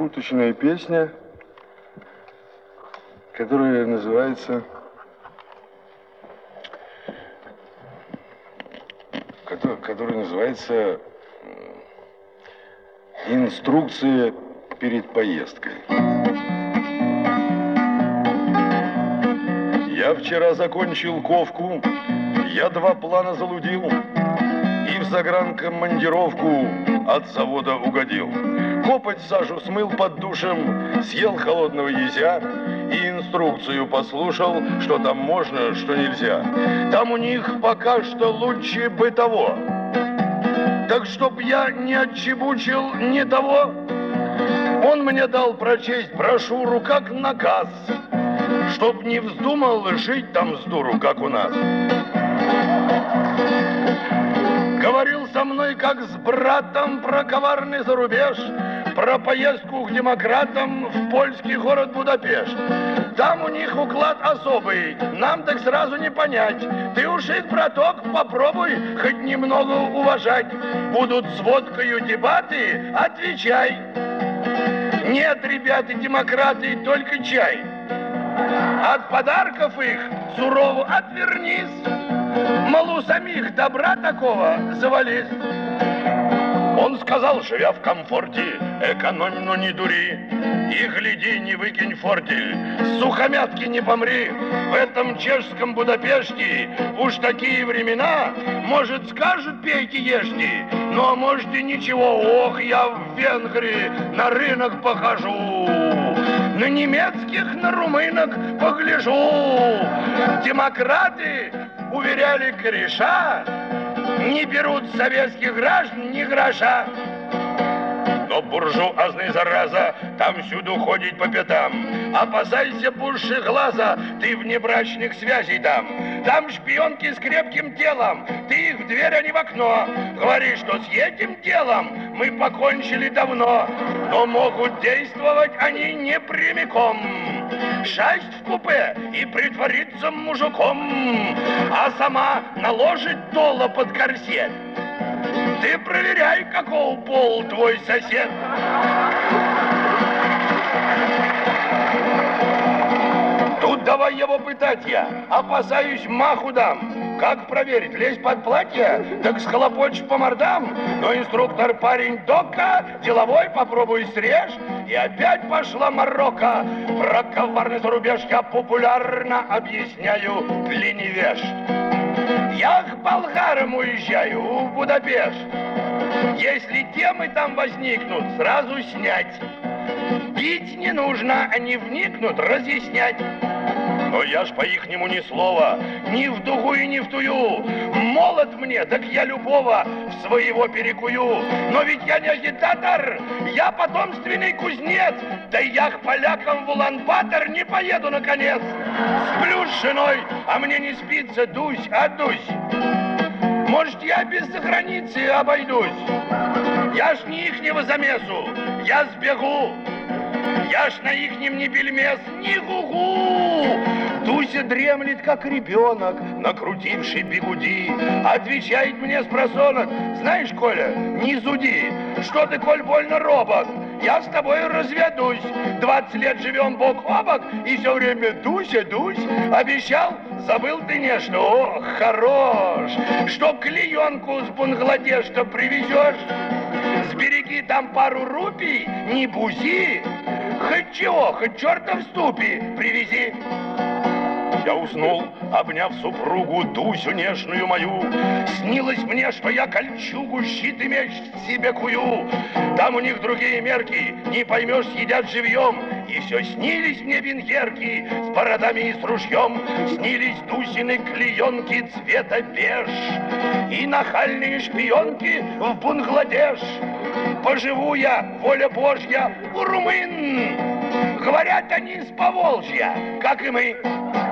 шуточная песня, которая называется... «Инструкция перед поездкой». Я вчера закончил ковку, я 2 плана залудил и в загранкомандировку от завода угодил. Копоть сажу смыл под душем, съел холодного езя и инструкцию послушал, что там можно, что нельзя. Там у них пока что лучше бы того. Так чтоб я не отчебучил ни того, он мне дал прочесть брошюру как наказ, чтоб не вздумал жить там с дуру, как у нас. Говорил со мной как с братом про коварный зарубеж, про поездку к демократам в польский город Будапешт. Там у них уклад особый, нам так сразу не понять. Ты уж их, браток, попробуй хоть немного уважать. Будут с водкою дебаты, отвечай. Нет, ребята, демократы, только чай. От подарков их сурово отвернись. Мол, у самих добра такого завались. Он сказал, живя в комфорте, экономь, но не дури. И гляди, не выкинь фортель, с сухомятки не помри. В этом чешском Будапеште уж такие времена, может, скажут, пейте, ешьте, но может и ничего. Ох, я в Венгрии на рынок похожу, на немецких, на румынок погляжу. Демократы, уверяли кореша, не берут советских граждан ни гроша. Но буржуазный, зараза, там всюду ходит по пятам. Опасайся пуши глаза, ты внебрачных связей там. Там шпионки с крепким телом, ты их в дверь, а не в окно. Говоришь, что с этим делом мы покончили давно. Но могут действовать они не прямиком. Шасть в купе и притвориться мужиком, а сама наложит доло под корсет. Ты проверяй, какого пола твой сосед. Тут давай его пытать я, опасаюсь, маху дам. Как проверить, лезь под платье, так схлопочешь по мордам. Но инструктор парень дока, деловой, попробуй срежь. И опять пошла морока. Про коварный зарубеж я популярно объясняю для невежд. Я к болгарам уезжаю в Будапешт. Если темы там возникнут, сразу снять. Пить не нужно, они вникнут, разъяснять. Но я ж по-ихнему ни слова, ни в дугу и ни в тую. Молод мне, так я любого в своего перекую. Но ведь я не агитатор, я потомственный кузнец. Да я к полякам в Улан-Батор не поеду наконец. Сплю с женой, а мне не спится, дусь, отдусь. Может, я без заграницы обойдусь. Я ж не ихнего замесу, я сбегу. Я ж на ихнем не бельмес, не гугу. Дуся дремлет, как ребенок, накрутивший бигуди. Отвечает мне спросонок: знаешь, Коля, не зуди. Что ты, коль, больно робок? Я с тобой разведусь. 20 лет живем бок о бок, и все время Дуся, Дусь. Обещал, забыл ты нечто. Ох, хорош. Что клеенку с Бангладеша привезешь? Сбереги там пару рупий, не бузи. Хоть чего, хоть черта в ступе привези. Я уснул, обняв супругу Дусю нежную мою. Снилось мне, что я кольчугу, щит и меч себе кую. Там у них другие мерки, не поймешь, съедят живьем. И все снились мне венгерки с бородами и с ружьем. Снились Дусины клеенки цвета беж и нахальные шпионки в Бангладеш. Поживу я, воля Божья, у румын. Говорят они с Поволжья, как и мы.